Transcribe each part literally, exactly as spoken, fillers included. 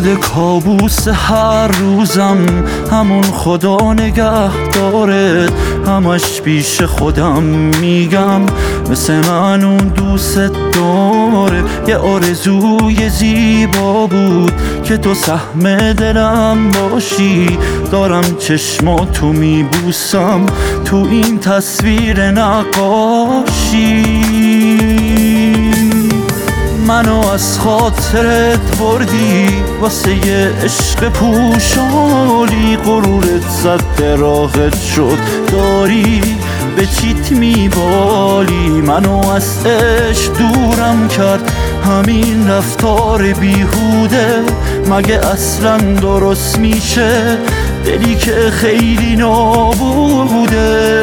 شده کابوس هر روزم، همون خدا نگه داره. همش پیش خودم میگم مثل من اون دوست داره. یه آرزوی زیبا بود که تو سهم دلم باشی. دارم چشماتو میبوسم تو این تصویر نقاشی. منو از خاطرت بردی واسه یه عشق پوشالی. غرورت زد راحت شد داری به چیت میبالی. منو از عشق دورم کرد همین رفتار بیهوده. مگه اصلا درست میشه دلی که خیلی نابوده؟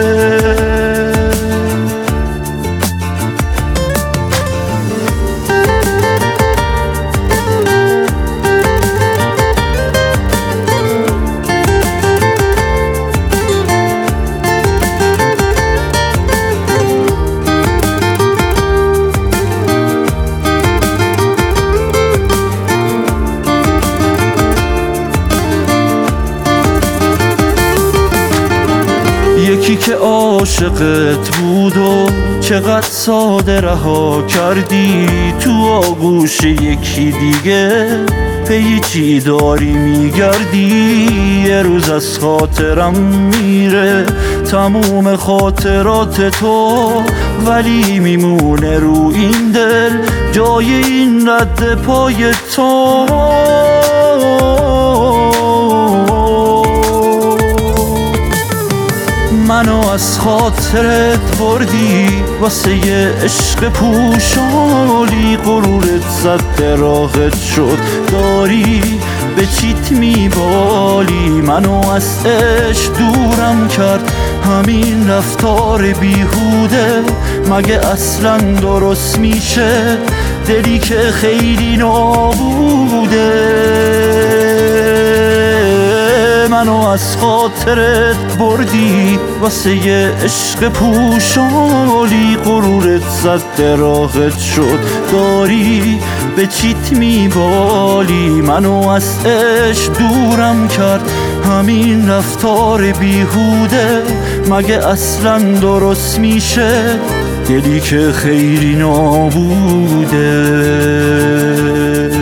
یکی که عاشقت بود و چقدر ساده رها کردی تو آغوش یکی دیگه. پی چی داری میگردی؟ یه روز از خاطرم میره تموم خاطرات تو، ولی میمونه رو این دل جای این رد پای تو. منو از خاطرت بردی واسه یه عشق پوشالی. غرورت زد راحت شد داری به چیت میبالی. منو از عشق دورم کرد همین رفتار بیهوده. مگه اصلا درست میشه دلی که خیلی نابوده؟ منو از خاطرت بردی واسه یه عشق پوشالی. غرورت زد راحت شد داری به چیت میبالی. منو از عشق دورم کرد همین رفتار بیهوده. مگه اصلا درست میشه دلی که خیلی نابوده؟